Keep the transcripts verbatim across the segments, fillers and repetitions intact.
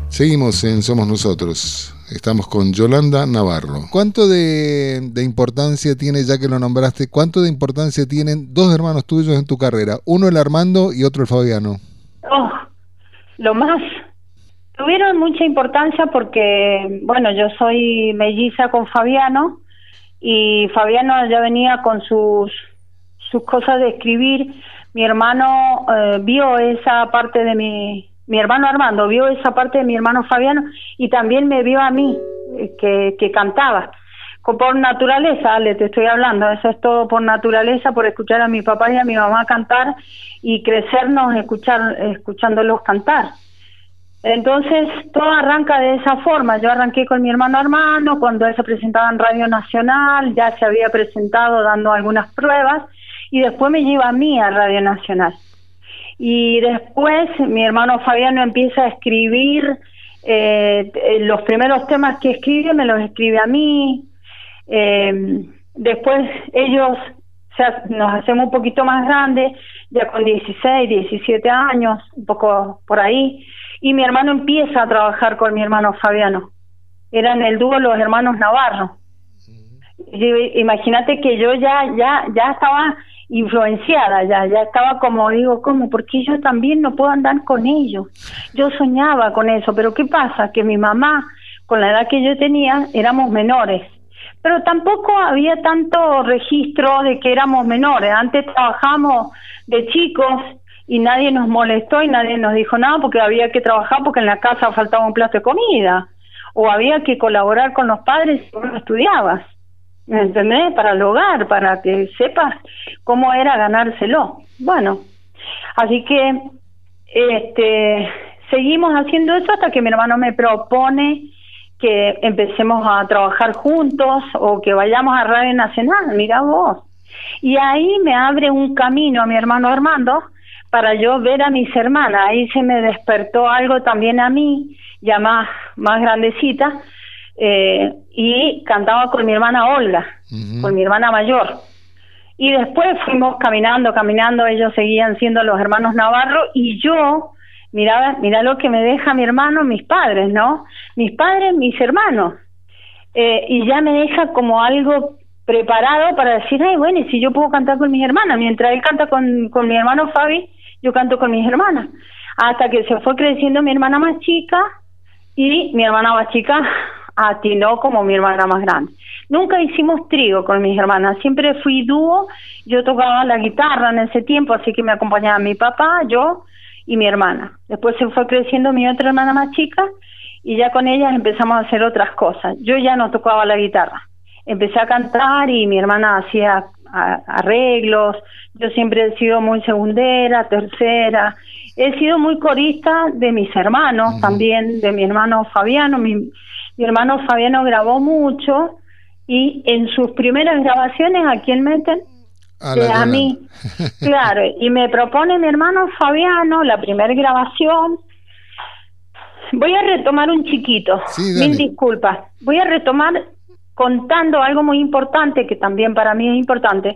Seguimos en Somos Nosotros. Estamos con Yolanda Navarro. ¿Cuánto de, de importancia tiene, ya que lo nombraste, cuánto de importancia tienen dos hermanos tuyos en tu carrera? Uno el Armando y otro el Fabiano. Oh, lo más. Tuvieron mucha importancia porque, bueno, yo soy melliza con Fabiano y Fabiano ya venía con sus, sus cosas de escribir. Mi hermano eh, vio esa parte de mi... Mi hermano Armando vio esa parte de mi hermano Fabiano y también me vio a mí, que, que cantaba. Por naturaleza, Ale, te estoy hablando, eso es todo por naturaleza, por escuchar a mi papá y a mi mamá cantar y crecernos escuchar, escuchándolos cantar. Entonces, todo arranca de esa forma. Yo arranqué con mi hermano Armando, cuando él se presentaba en Radio Nacional, ya se había presentado dando algunas pruebas, y después me lleva a mí a Radio Nacional. Y después mi hermano Fabiano empieza a escribir, eh, los primeros temas que escribe me los escribe a mí. Eh, después ellos se ha, nos hacemos un poquito más grandes, ya con dieciséis, diecisiete años, un poco por ahí, y mi hermano empieza a trabajar con mi hermano Fabiano. Eran el dúo los hermanos Navarro. Imagínate que yo ya, ya, ya estaba influenciada, ya, ya estaba como, digo, ¿cómo? Porque yo también no puedo andar con ellos. Yo soñaba con eso, pero ¿qué pasa? Que mi mamá, con la edad que yo tenía, éramos menores, pero tampoco había tanto registro de que éramos menores. Antes trabajamos de chicos y nadie nos molestó y nadie nos dijo nada porque había que trabajar porque en la casa faltaba un plato de comida, o había que colaborar con los padres si no estudiabas. ¿Me entendés? Para el hogar, para que sepas cómo era ganárselo. Bueno, así que este seguimos haciendo eso hasta que mi hermano me propone que empecemos a trabajar juntos o que vayamos a Radio Nacional, mira vos. Y ahí me abre un camino a mi hermano Armando para yo ver a mis hermanas. Ahí se me despertó algo también a mí, ya más, más grandecita, Eh, y cantaba con mi hermana Olga, uh-huh. con mi hermana mayor. Y después fuimos caminando, caminando, ellos seguían siendo los hermanos Navarro, y yo, mirá, mirá lo que me deja mi hermano, mis padres, ¿no? Mis padres, mis hermanos. Eh, y ya me deja como algo preparado para decir, ay, bueno, y si yo puedo cantar con mis hermanas, mientras él canta con, con mi hermano Fabi, yo canto con mis hermanas. Hasta que se fue creciendo mi hermana más chica, y mi hermana más chica atinó como mi hermana más grande. Nunca hicimos trío con mis hermanas, siempre fui dúo. Yo tocaba la guitarra en ese tiempo, así que me acompañaba mi papá, yo y mi hermana. Después se fue creciendo mi otra hermana más chica y ya con ellas empezamos a hacer otras cosas. Yo ya no tocaba la guitarra, empecé a cantar y mi hermana hacía arreglos. Yo siempre he sido muy segundera, tercera. He sido muy corista de mis hermanos, uh-huh. también de mi hermano Fabiano. Mi, mi hermano Fabiano grabó mucho y en sus primeras grabaciones, ¿a quién meten? A, eh, a mí, claro. Y me propone mi hermano Fabiano la primera grabación. Voy a retomar un chiquito, sí, mil disculpas. Voy a retomar contando algo muy importante, que también para mí es importante.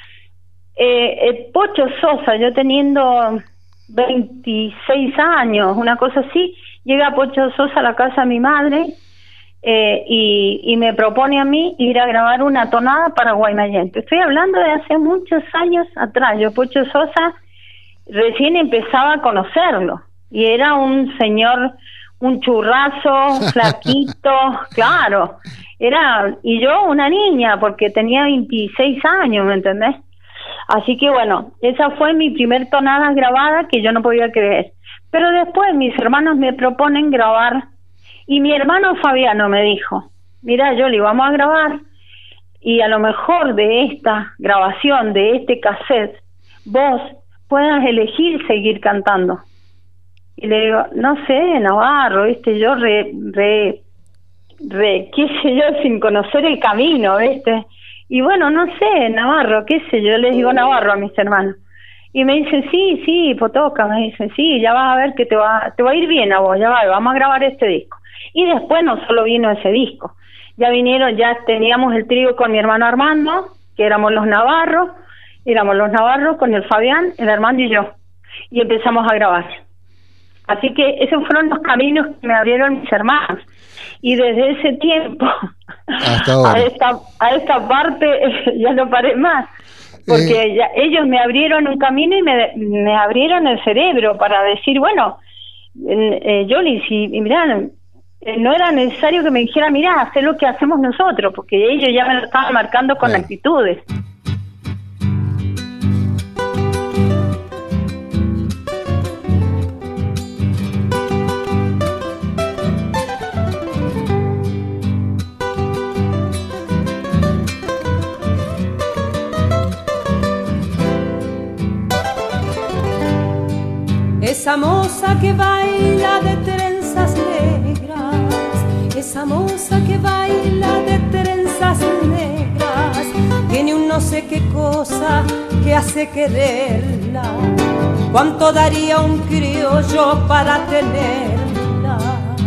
Eh, eh, Pocho Sosa, yo teniendo veintiséis años, una cosa así, llega Pocho Sosa a la casa de mi madre eh, y, y me propone a mí ir a grabar una tonada para Guaymallén. Estoy hablando de hace muchos años atrás. Yo Pocho Sosa recién empezaba a conocerlo y era un señor, un churrazo, flaquito, claro, era, y yo una niña porque tenía veintiséis años, ¿me entendés? Así que bueno, esa fue mi primer tonada grabada que yo no podía creer. Pero después mis hermanos me proponen grabar y mi hermano Fabiano me dijo, mira Yoli, vamos a grabar y a lo mejor de esta grabación, de este cassette, vos puedas elegir seguir cantando. Y le digo, no sé, Navarro, ¿viste? Yo re, re, re, qué sé yo, sin conocer el camino, ¿viste? Y bueno, no sé, Navarro, qué sé yo, les digo Navarro a mis hermanos. Y me dicen, sí, sí, Potoca, me dicen, sí, ya vas a ver que te va, te va a ir bien a vos, ya va, vamos a grabar este disco. Y después no solo vino ese disco, ya vinieron, ya teníamos el trío con mi hermano Armando, que éramos los Navarros, éramos los Navarros con el Fabián, el Armando y yo, y empezamos a grabar. Así que esos fueron los caminos que me abrieron mis hermanos. Y desde ese tiempo hasta ahora, a esta, a esta parte ya no paré más. Porque eh, ya, ellos me abrieron un camino y me, me abrieron el cerebro para decir, bueno, eh, Yoli, si mirá, eh, no era necesario que me dijera, mirá, haz lo que hacemos nosotros, porque ellos ya me lo estaban marcando con claro. actitudes. Esa moza que baila de trenzas negras, esa moza que baila de trenzas negras, tiene un no sé qué cosa que hace quererla. ¿Cuánto daría un criollo para tenerla?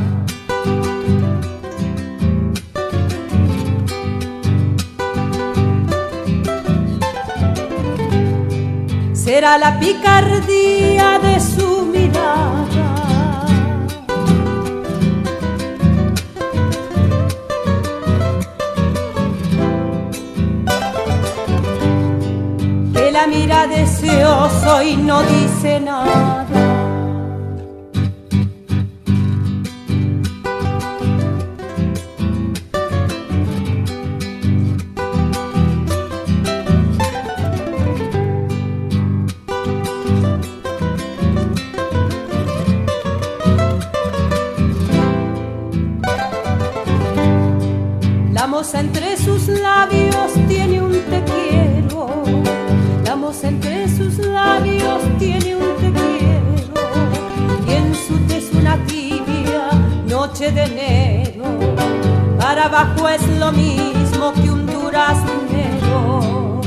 Será la picardía de su mirada, que la mira deseoso y no dice nada. Entre sus labios tiene un te quiero, la moza entre sus labios tiene un te quiero, y en su tez una tibia noche de enero, para abajo es lo mismo que un duraznero.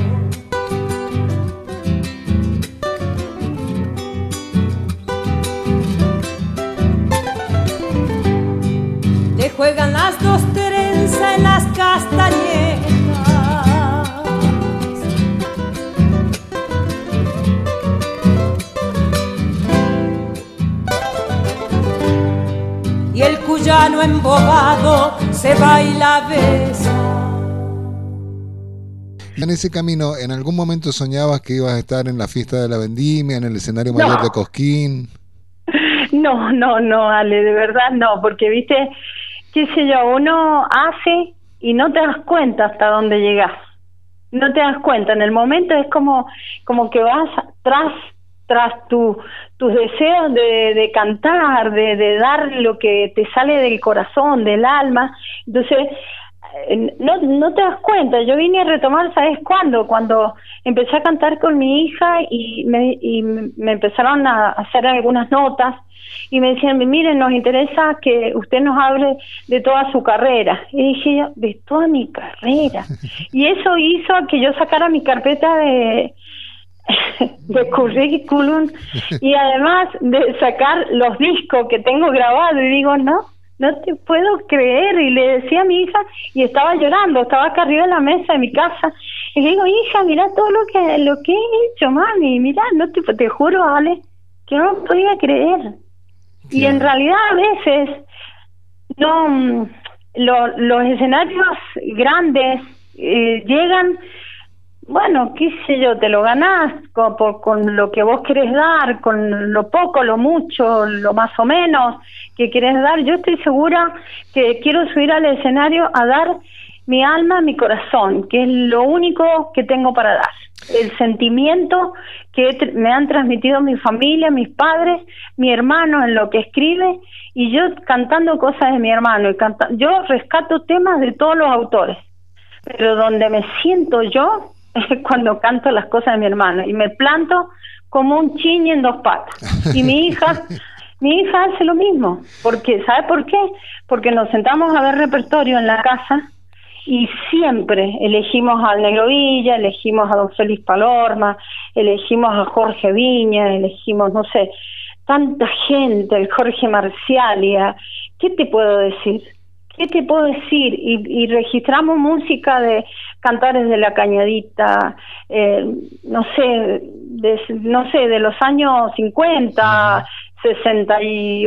Le juegan las dos trenzas en las castañetas, y el cuyano embobado se baila besa. En ese camino, ¿en algún momento soñabas que ibas a estar en la fiesta de la vendimia, en el escenario mayor no. de Cosquín? No, no, no, Ale, de verdad no, porque viste, qué sé yo, uno hace y no te das cuenta hasta dónde llegas. No te das cuenta, en el momento es como como que vas tras tras tu tus deseos de, de cantar, de, de dar lo que te sale del corazón, del alma. Entonces, no no te das cuenta. Yo vine a retomar, ¿sabes cuándo? Cuando empecé a cantar con mi hija y me, y me empezaron a hacer algunas notas y me decían, miren, nos interesa que usted nos hable de toda su carrera. Y dije yo, de toda mi carrera. Y eso hizo que yo sacara mi carpeta de, de currículum y además de sacar los discos que tengo grabados. Y digo, no, no te puedo creer. Y le decía a mi hija, y estaba llorando, estaba acá arriba de la mesa de mi casa. Y le digo, hija, mira todo lo que lo que he hecho, mami. Mira, no te, te juro, Ale, que no lo podía creer. Y en realidad a veces no lo, los escenarios grandes eh, llegan, bueno, qué sé yo, te lo ganás con, por, con lo que vos querés dar, con lo poco, lo mucho, lo más o menos que querés dar. Yo estoy segura que quiero subir al escenario a dar mi alma, mi corazón, que es lo único que tengo para dar. El sentimiento que me han transmitido mi familia, mis padres, mi hermano en lo que escribe, y yo cantando cosas de mi hermano. Y canta, yo rescato temas de todos los autores, pero donde me siento yo es cuando canto las cosas de mi hermano, y me planto como un chiñe en dos patas. Y mi hija... Mi hija hace lo mismo, porque ¿sabe por qué? Porque nos sentamos a ver repertorio en la casa y siempre elegimos al Negro Villa, elegimos a don Félix Palorma, elegimos a Jorge Viña, elegimos, no sé, tanta gente, el Jorge Marcialia. ¿Qué te puedo decir? ¿Qué te puedo decir? Y, y registramos música de Cantares de la Cañadita, eh, no sé, de, no sé, de los años cincuenta, sesenta y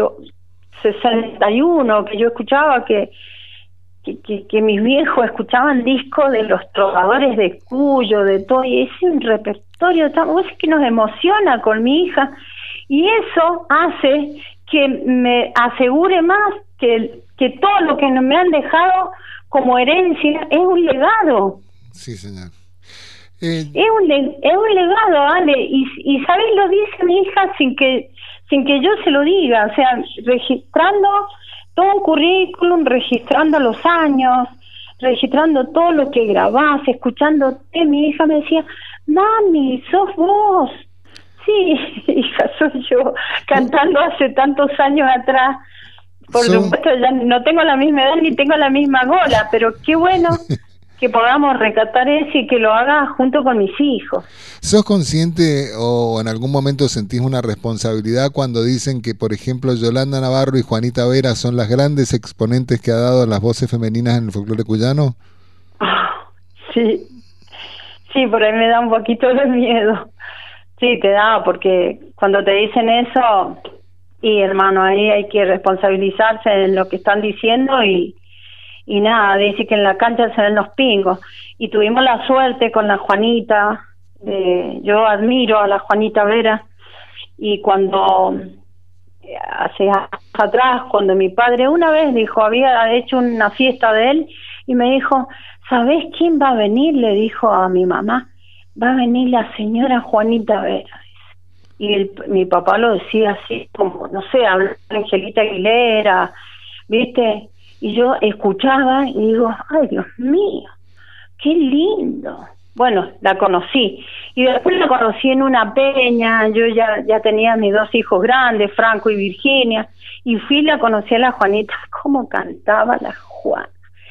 uno, que yo escuchaba que, que, que, que mis viejos escuchaban discos de los trovadores de Cuyo, de todo, y es un repertorio tan, es que nos emociona con mi hija, y eso hace que me asegure más que, que todo lo que me han dejado como herencia es un legado. Sí, señor. Eh... Es un le- es un legado, Ale, y, y ¿sabes? Lo dice mi hija sin que sin que yo se lo diga, o sea, registrando todo un currículum, registrando los años, registrando todo lo que grabás, escuchándote. Mi hija me decía, mami, sos vos. Sí, hija, soy yo, cantando hace tantos años atrás. Por Son... supuesto, ya no tengo la misma edad ni tengo la misma gola, pero qué bueno que podamos rescatar eso y que lo haga junto con mis hijos. ¿Sos consciente o en algún momento sentís una responsabilidad cuando dicen que, por ejemplo, Yolanda Navarro y Juanita Vera son las grandes exponentes que ha dado las voces femeninas en el folclore cuyano? Oh, sí, sí, por ahí me da un poquito de miedo. Sí, te da, porque cuando te dicen eso, y hermano, ahí hay que responsabilizarse en lo que están diciendo y y nada, dice que en la cancha se ven los pingos, y tuvimos la suerte con la Juanita, eh, yo admiro a la Juanita Vera, y cuando eh, hace años atrás, cuando mi padre una vez dijo, había hecho una fiesta de él, y me dijo, ¿sabés quién va a venir? Le dijo a mi mamá, va a venir la señora Juanita Vera. Y el, mi papá lo decía así, como, no sé, hablaba de Angelita Aguilera, ¿viste? Y yo escuchaba y digo, ay, Dios mío, qué lindo. Bueno, la conocí. Y después la conocí en una peña, yo ya ya tenía mis dos hijos grandes, Franco y Virginia, y fui y la conocí a la Juanita, cómo cantaba la Juana.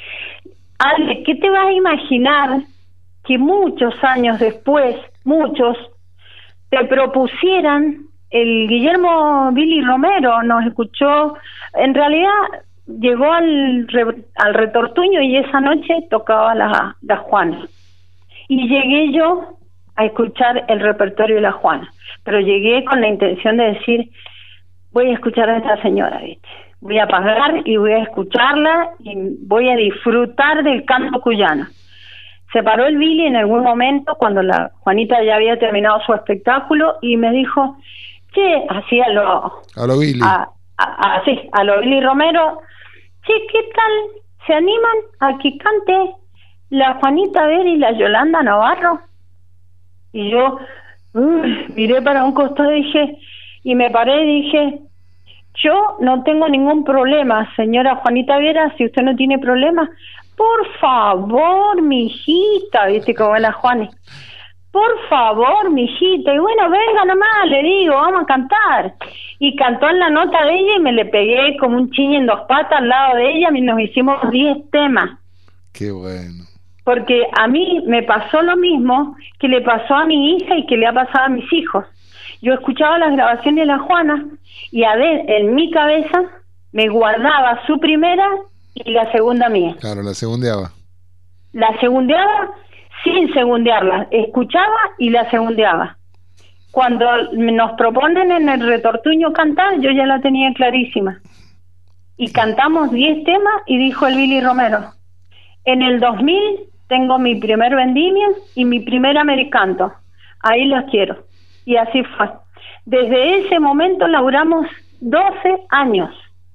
Ale, ¿qué te vas a imaginar que muchos años después, muchos, te propusieran, el Guillermo Billy Romero nos escuchó, en realidad llegó al, re, al Retortuño y esa noche tocaba la, la Juana. Y llegué yo a escuchar el repertorio de la Juana, pero llegué con la intención de decir, voy a escuchar a esta señora, ¿viste? Voy a pagar y voy a escucharla y voy a disfrutar del canto cuyano. Se paró el Billy en algún momento cuando la Juanita ya había terminado su espectáculo y me dijo, che, así a lo... A lo Billy. A, a, a, sí, a lo Billy Romero, che, ¿qué tal? ¿Se animan a que cante la Juanita Vera y la Yolanda Navarro? Y yo uy, miré para un costado y dije, y me paré y dije, yo no tengo ningún problema, señora Juanita Vera, si usted no tiene problema, por favor, mi hijita, viste cómo es la Juani, por favor, mi hijita, y bueno, venga nomás, le digo, vamos a cantar. Y cantó en la nota de ella y me le pegué como un chiñe en dos patas al lado de ella y nos hicimos diez temas. Qué bueno. Porque a mí me pasó lo mismo que le pasó a mi hija y que le ha pasado a mis hijos. Yo escuchaba las grabaciones de la Juana y a ver, en mi cabeza me guardaba su primera y la segunda mía. Claro, la segundeaba. La segundeaba sin segundearla, escuchaba y la segundeaba. Cuando nos proponen en el Retortuño cantar, yo ya la tenía clarísima. Y cantamos diez temas y dijo el Billy Romero, en el dos mil tengo mi primer vendimia y mi primer americanto. Ahí las quiero. Y así fue. Desde ese momento laburamos doce años.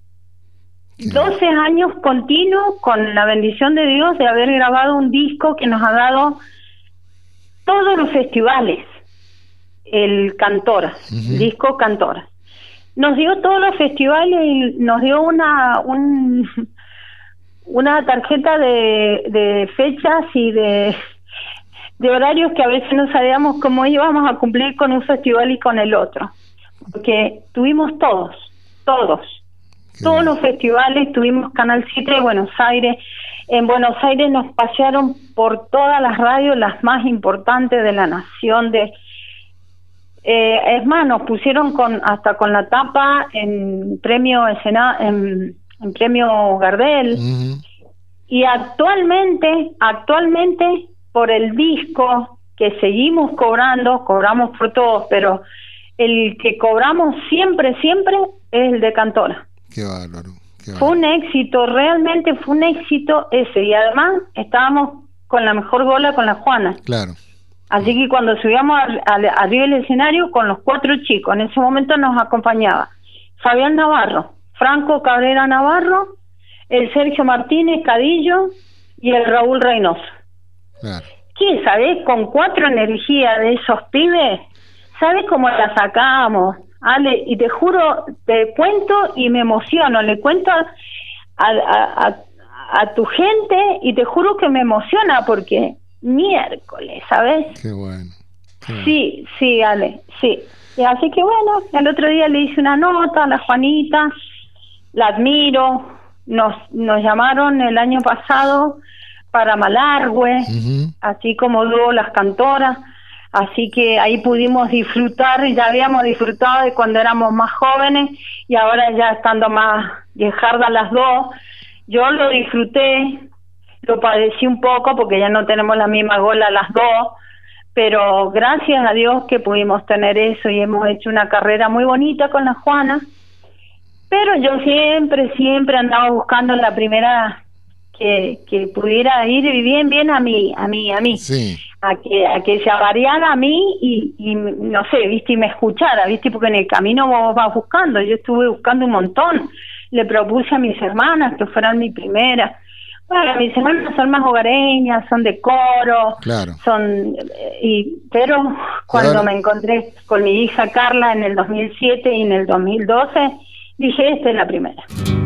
doce años continuos con la bendición de Dios de haber grabado un disco que nos ha dado todos los festivales. El Cantora, uh-huh. el disco Cantora. Nos dio todos los festivales y nos dio una un, una tarjeta de, de fechas y de, de horarios que a veces no sabíamos cómo íbamos a cumplir con un festival y con el otro. Porque tuvimos todos, todos. Qué todos bien. Los festivales, tuvimos Canal siete de Buenos Aires. En Buenos Aires nos pasearon por todas las radios, las más importantes de la nación, de Eh, es más, nos pusieron con hasta con la tapa en premio escena, en, en premio Gardel. Uh-huh. Y actualmente, actualmente por el disco que seguimos cobrando, cobramos por todos, pero el que cobramos siempre, siempre es el de cantora. Qué bárbaro. Qué bárbaro. Fue un éxito, realmente fue un éxito ese, y además estábamos con la mejor gola con la Juana. Claro. Así que cuando subíamos arriba del escenario con los cuatro chicos, en ese momento nos acompañaba Fabián Navarro, Franco Cabrera Navarro, el Sergio Martínez Cadillo y el Raúl Reynoso. Claro. ¿Qué, sabés? Con cuatro energías de esos pibes, ¿sabés cómo la sacamos? Ale, y te juro, te cuento y me emociono, le cuento a, a, a, a tu gente y te juro que me emociona porque miércoles, ¿sabes? Qué bueno. Qué bueno. Sí, sí, Ale, sí. Y así que bueno, el otro día le hice una nota a la Juanita, la admiro, nos, nos llamaron el año pasado para Malargüe, uh-huh. así como dúo Las Cantoras, así que ahí pudimos disfrutar, ya habíamos disfrutado de cuando éramos más jóvenes y ahora ya estando más viejardas las dos, yo lo disfruté, lo padecí un poco porque ya no tenemos la misma gola las dos, pero gracias a Dios que pudimos tener eso y hemos hecho una carrera muy bonita con la Juana, pero yo siempre, siempre andaba buscando la primera que, que pudiera ir bien, bien a mí, a mí, a mí, sí. a que a que se avariara a mí y, y no sé, viste, y me escuchara, viste, porque en el camino vos vas buscando, yo estuve buscando un montón, le propuse a mis hermanas que fueran mi primera. Bueno, mis hermanas son más hogareñas, son de coro, claro. son y pero cuando Ahora... me encontré con mi hija Carla en el dos mil siete y en el dos mil doce, dije, esta es la primera.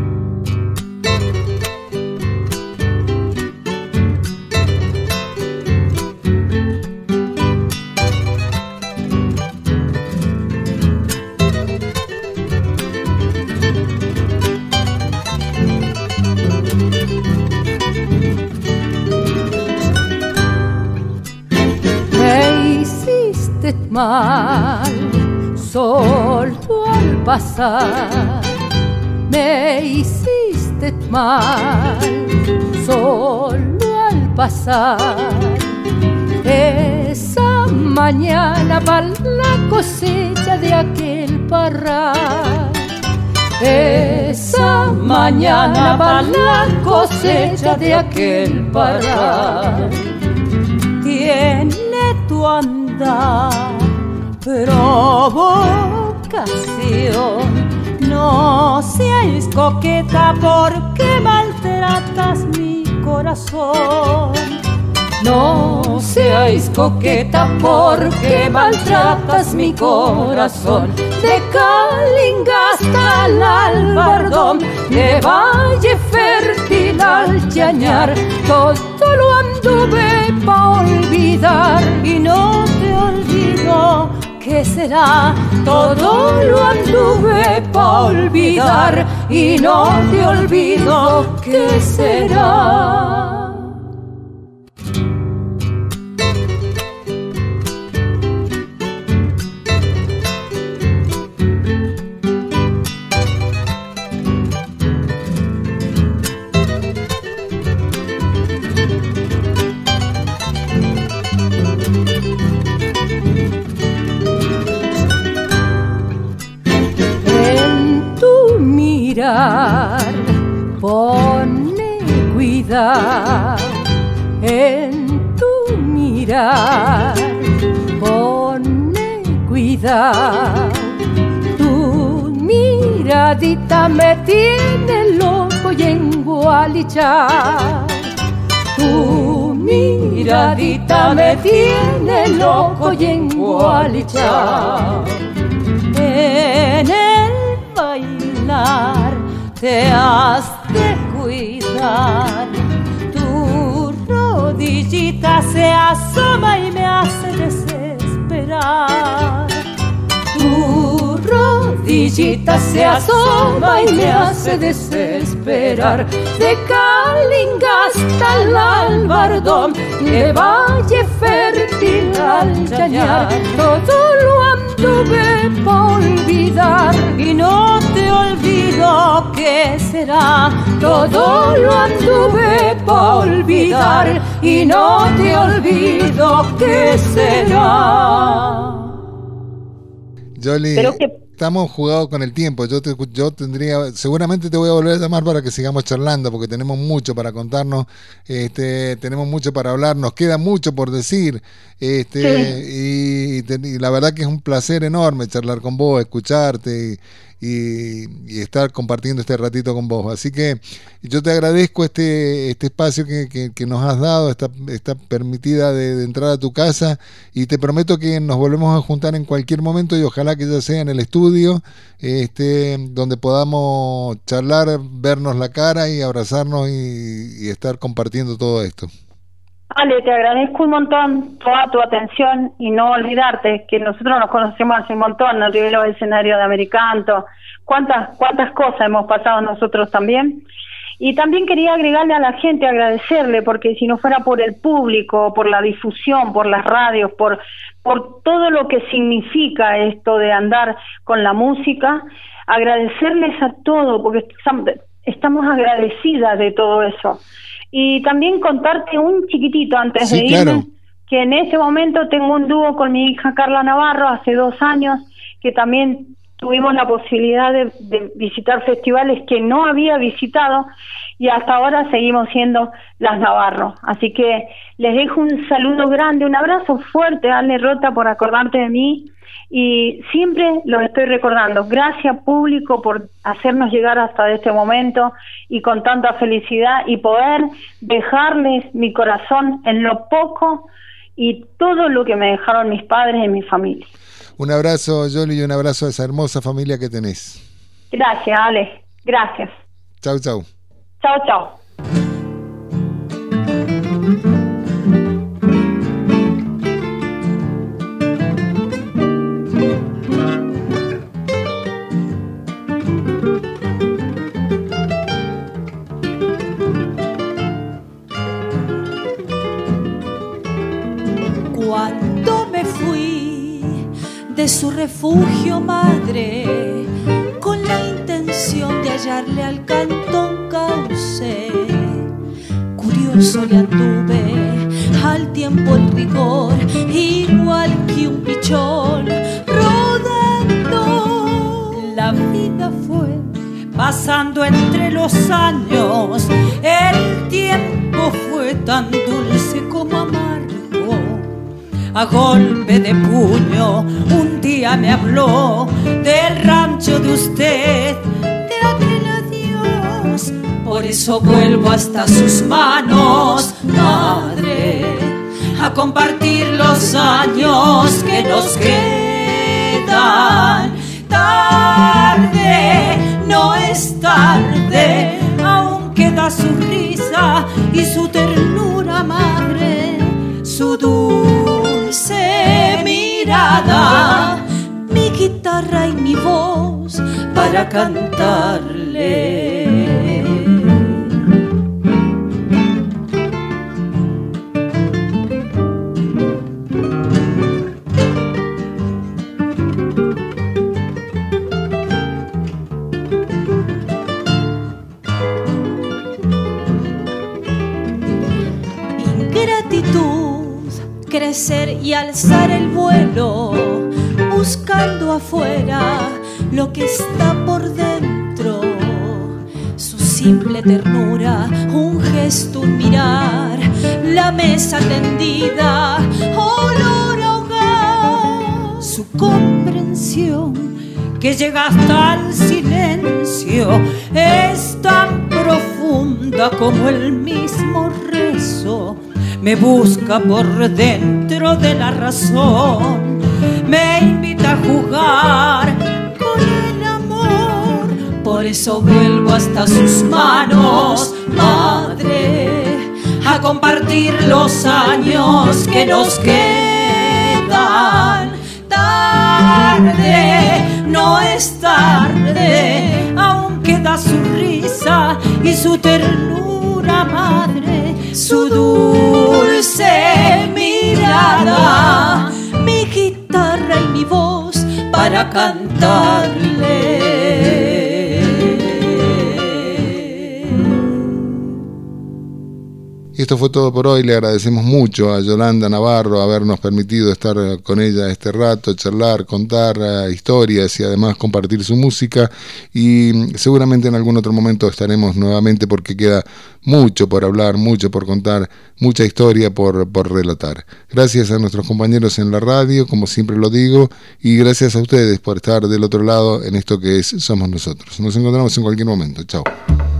Mal, solo al pasar, me hiciste mal, solo al pasar. Esa mañana para la cosecha de aquel parral, esa mañana para la cosecha de aquel parral. Tiene tu andar provocación, no seas coqueta porque maltratas mi corazón. No seas coqueta porque maltratas mi corazón. De Calinga hasta el Albardón, de Valle Fértil al Chañar, todo lo anduve pa' olvidar y no te olvido. ¿Qué será? Todo lo anduve pa' olvidar y no te olvido. ¿Qué será? Ponle cuidado en tu mirar, ponle cuidado. Tu miradita me tiene loco y engualichado. Tu miradita me tiene loco y engualichado. En el bailar te has de cuidar, tu rodillita se asoma y me hace desesperar. Tu rodillita se asoma y me hace desesperar. De Calinga hasta el Albardón, de Valle Fértil al Chañar, todo lo anduve pa' olvidar y no te olvido. ¿Qué será? Todo lo anduve pa' olvidar y no te olvido. ¿Qué será? Yoli, Pero que... estamos jugados con el tiempo. Yo te, yo tendría, seguramente te voy a volver a llamar para que sigamos charlando, porque tenemos mucho para contarnos, este, tenemos mucho para hablar, nos queda mucho por decir, este, sí. y, y, te, y la verdad que es un placer enorme charlar con vos, escucharte y, y, y estar compartiendo este ratito con vos. Así que yo te agradezco este, este espacio que, que, que nos has dado, esta, esta permitida de, de entrar a tu casa, y te prometo que nos volvemos a juntar en cualquier momento, y ojalá que ya sea en el estudio, este, donde podamos charlar, vernos la cara y abrazarnos y, y estar compartiendo todo esto. Ale, te agradezco un montón toda tu atención, y no olvidarte que nosotros nos conocemos hace un montón, arriba de los escenarios de Americanto, cuántas cuántas cosas hemos pasado nosotros también. Y también quería agregarle a la gente, agradecerle, porque si no fuera por el público, por la difusión, por las radios, por, por todo lo que significa esto de andar con la música, agradecerles a todos, porque estamos agradecidas de todo eso. Y también contarte un chiquitito antes sí, de irme, claro. que en este momento tengo un dúo con mi hija Carla Navarro, hace dos años, que también tuvimos la posibilidad de, de visitar festivales que no había visitado, y hasta ahora seguimos siendo las Navarro. Así que les dejo un saludo grande, un abrazo fuerte, Ale Rota, por acordarte de mí, y siempre los estoy recordando. Gracias, público, por hacernos llegar hasta este momento y con tanta felicidad, y poder dejarles mi corazón en lo poco y todo lo que me dejaron mis padres y mi familia. Un abrazo, Yoli, y un abrazo a esa hermosa familia que tenés. Gracias, Ale. Gracias. Chau, chau. Chau, chau. Cuando me fui de su refugio, madre, con la intención de hallarle al cantón cauce, curioso le anduve al tiempo el rigor, igual que un pichón rodando. La vida fue pasando entre los años, el tiempo fue tan dulce como amargo. A golpe de puño un día me habló del rancho de usted, de aquel adiós. Por eso vuelvo hasta sus manos, madre, a compartir los años que nos quedan. Tarde, no es tarde, aún queda su risa y su ternura, madre, su dulce mirada, mi guitarra y mi voz para cantarle. Crecer y alzar el vuelo, buscando afuera lo que está por dentro. Su simple ternura, un gesto, un mirar, la mesa tendida, olor a hogar. Su comprensión, que llega hasta el silencio, es tan profunda como el mismo rezo. Me busca por dentro de la razón, me invita a jugar con el amor. Por eso vuelvo hasta sus manos, madre, a compartir los años que nos quedan. Tarde, no es tarde, aún queda su risa y su ternura, madre, su dulce mirada, mi guitarra y mi voz para cantarle. Y esto fue todo por hoy. Le agradecemos mucho a Yolanda Navarro habernos permitido estar con ella este rato, charlar, contar uh, historias y además compartir su música. Y seguramente en algún otro momento estaremos nuevamente porque queda mucho por hablar, mucho por contar, mucha historia por, por relatar. Gracias a nuestros compañeros en la radio, como siempre lo digo, y gracias a ustedes por estar del otro lado en esto que es Somos Nosotros. Nos encontramos en cualquier momento. Chao.